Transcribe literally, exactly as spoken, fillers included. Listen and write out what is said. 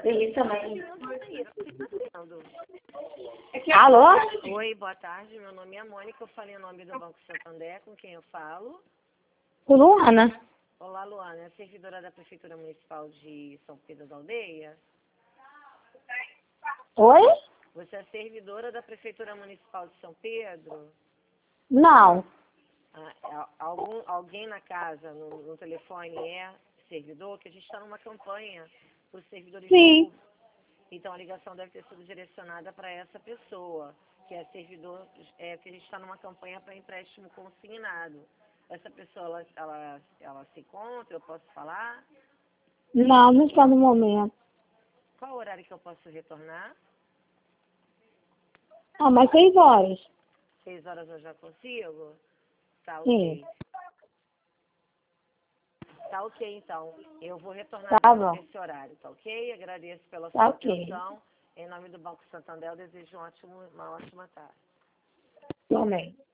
Tem também. Alô? Oi, boa tarde. Meu nome é Mônica. Eu falei em nome do Banco Santander. Com quem eu falo? Com Luana. Olá, Luana. É servidora da Prefeitura Municipal de São Pedro da Aldeia? Oi? Você é servidora da Prefeitura Municipal de São Pedro? Não. Ah, algum, alguém na casa, no, no telefone, é servidor? Que a gente está numa campanha para os servidores Sim. públicos. Então, a ligação deve ter sido direcionada para essa pessoa, que é servidor, é, que a gente está numa campanha para empréstimo consignado. Essa pessoa, ela, ela, ela se encontra? Eu posso falar? Não, não está no momento. Qual o horário que eu posso retornar? Ah, mas seis horas. Seis horas eu já consigo? Tá ok. Sim. Tá ok, então. Eu vou retornar Tá bom. nesse horário, tá ok? Agradeço pela Tá sua ok. atenção. Em nome do Banco Santander, eu desejo um ótimo, uma ótima tarde. Também.